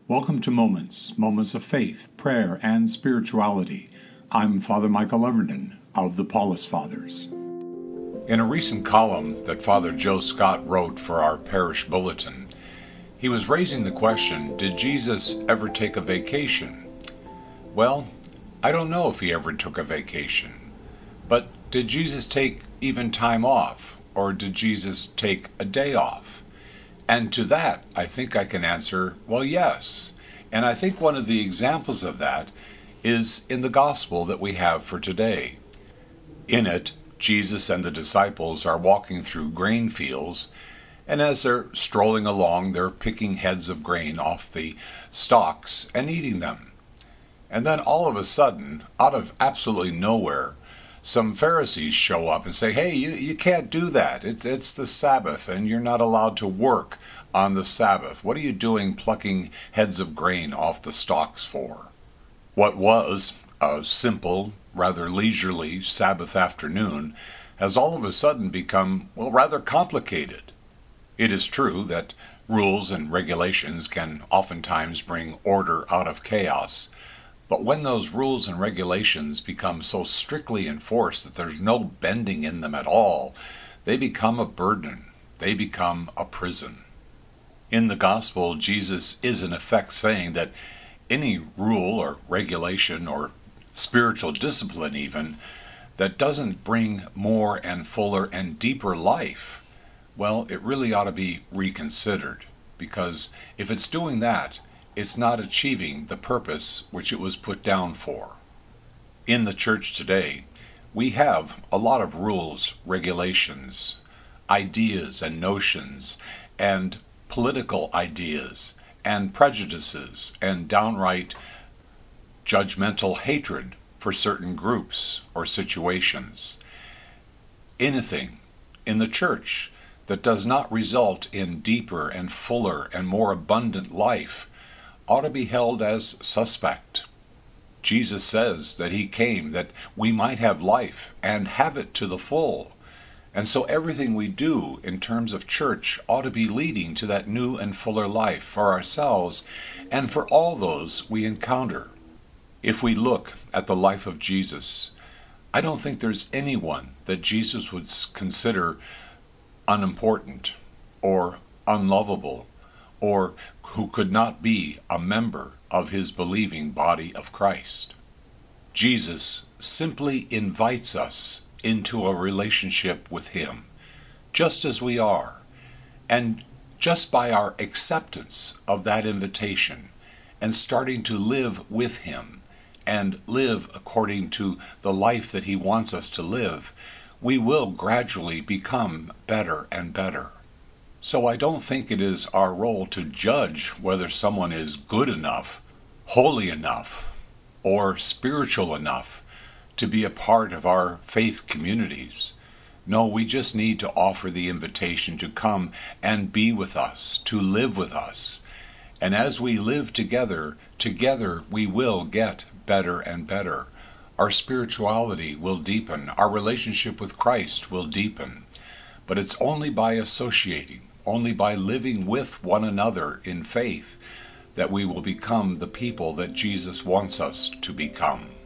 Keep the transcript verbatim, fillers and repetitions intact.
Welcome to Moments, Moments of Faith, Prayer, and Spirituality. I'm Father Michael Everton of the Paulist Fathers. In a recent column that Father Joe Scott wrote for our parish bulletin, he was raising the question, did Jesus ever take a vacation? Well, I don't know if he ever took a vacation, but did Jesus take even time off, or did Jesus take a day off? And to that, I think I can answer, well, yes. And I think one of the examples of that is in the gospel that we have for today. In it, Jesus and the disciples are walking through grain fields, and as they're strolling along, they're picking heads of grain off the stalks and eating them. And then all of a sudden, out of absolutely nowhere, some Pharisees show up and say, hey, you, you can't do that. It's, it's the Sabbath, and you're not allowed to work on the Sabbath. What are you doing plucking heads of grain off the stalks for? What was a simple, rather leisurely Sabbath afternoon has all of a sudden become, well, rather complicated. It is true that rules and regulations can oftentimes bring order out of chaos, but when those rules and regulations become so strictly enforced that there's no bending in them at all, they become a burden. They become a prison. In the gospel, Jesus is in effect saying that any rule or regulation or spiritual discipline even that doesn't bring more and fuller and deeper life, well, it really ought to be reconsidered, because if it's doing that, it's not achieving the purpose which it was put down for. In the church today, we have a lot of rules, regulations, ideas and notions, and political ideas, and prejudices, and downright judgmental hatred for certain groups or situations. Anything in the church that does not result in deeper and fuller and more abundant life ought to be held as suspect. Jesus says that he came that we might have life and have it to the full. And so everything we do in terms of church ought to be leading to that new and fuller life for ourselves and for all those we encounter. If we look at the life of Jesus, I don't think there's anyone that Jesus would consider unimportant or unlovable, or who could not be a member of his believing body of Christ. Jesus simply invites us into a relationship with him, just as we are, and just by our acceptance of that invitation and starting to live with him and live according to the life that he wants us to live, we will gradually become better and better. So I don't think it is our role to judge whether someone is good enough, holy enough, or spiritual enough to be a part of our faith communities. No, we just need to offer the invitation to come and be with us, to live with us. And as we live together, together we will get better and better. Our spirituality will deepen. Our relationship with Christ will deepen. But it's only by associating, only by living with one another in faith, that we will become the people that Jesus wants us to become.